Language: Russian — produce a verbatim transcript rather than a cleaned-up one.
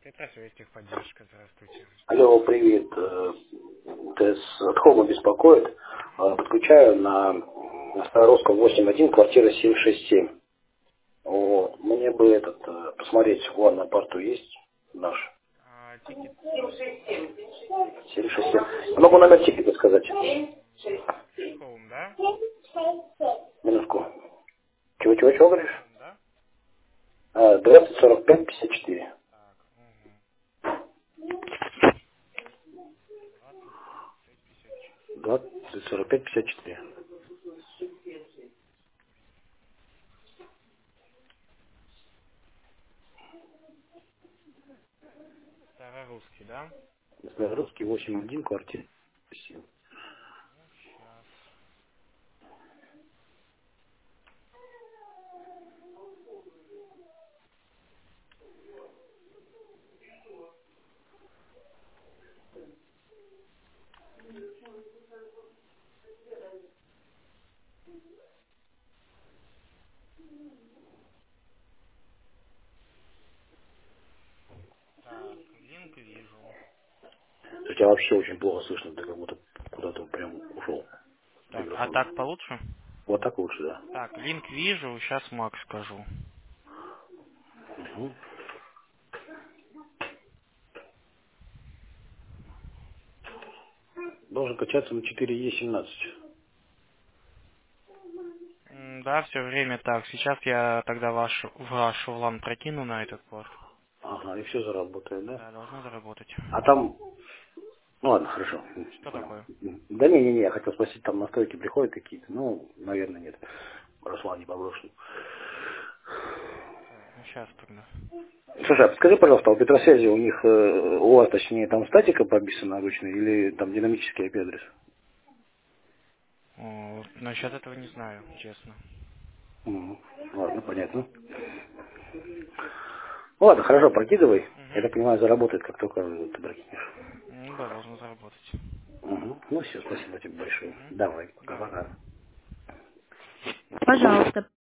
Петросвязь, техподдержка, здравствуйте. Алло, привет. Э, ТС от Хома беспокоит. Э, Подключаю на Староросского восемь один, квартира семь шесть семь. Вот. Мне бы этот э, посмотреть, вон на порту есть наш А, тикет какой? семь шесть семь. Я могу номер тикета сказать. Хоум, да? Минутку. Чего, чего, чего говоришь? Хоум, да? А, двадцать сорок пять пятьдесят четыре. Так, угу. двадцать сорок пять пятьдесят четыре. двадцать сорок пять пятьдесят четыре. Старорусский, да? Старорусский восемь один, квартира семь. Ну, сейчас. Так, линк вижу. У тебя вообще очень плохо слышно, ты как будто куда-то прям ушел Так, а микрофон. так получше? Вот так лучше, да. Так, линк вижу, сейчас Макс скажу. Мгм. Должен качаться на четыре е семнадцать. М, Да, все время так. Сейчас я тогда ваш, ваш улан прокину на этот порт. Ага, и все заработает, да? Да, должно заработать. А там, ну ладно, хорошо, м, Что понял. такое? М, Да не, не, не, я хотел спросить, там настройки приходят какие-то, ну, наверное, нет. Руслан не поброшен. Так, ну сейчас тогда. Слушай, а подскажи, пожалуйста, а у Петросвязи у них, э, у вас, точнее, там статика прописана обычно или там динамический ай пи-адрес? О, насчет этого не знаю, честно. Мгм. Ладно, понятно. Ну ладно, хорошо, прокидывай. Я Угу. так понимаю, заработает, как только ты прокинешь. Ну да, должно заработать. Угу. Ну все, спасибо тебе большое. Угу. Давай, Давай. пока-пока. Пожалуйста,